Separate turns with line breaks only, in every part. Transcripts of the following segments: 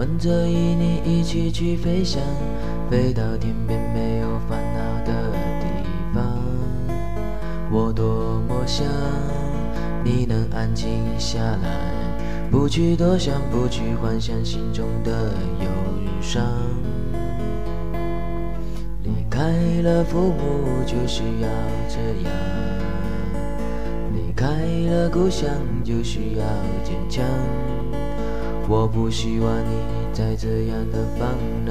们这一年一起去飞翔，飞到天边没有烦恼的地方。我多么想你能安静下来，不去多想，不去幻想心中的忧与伤。离开了父母就需要这样，离开了故乡就需要坚强。我不希望你再这样的烦恼。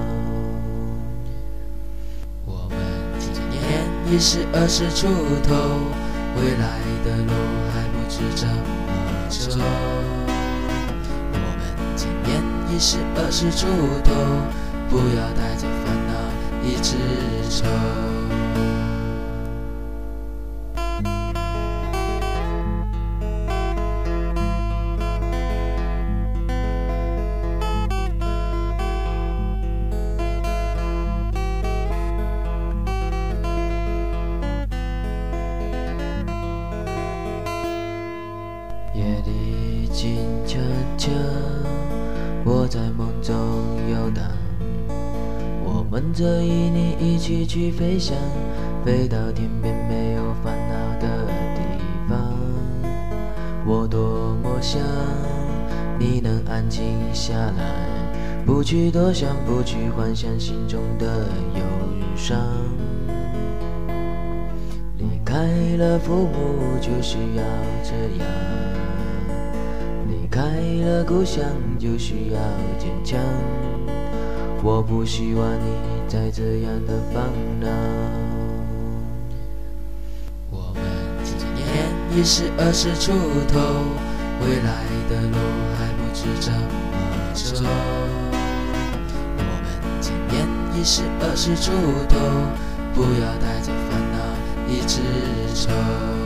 我们今年已是20出头，未来的路还不知怎么走。我们今年已是20出头，不要带着烦恼一直走。
夜里静悄悄，我在梦中游荡。我们这一年一起去飞翔，飞到天边没有烦恼的地方。我多么想你能安静下来，不去多想，不去幻想心中的忧与伤。离开了父母就需要这样，离开了故乡就需要坚强。我不希望你再这样的烦恼。
我们今年已是20出头，未来的路还不知怎么走。我们今年已是20出头，不要带着烦恼一直走。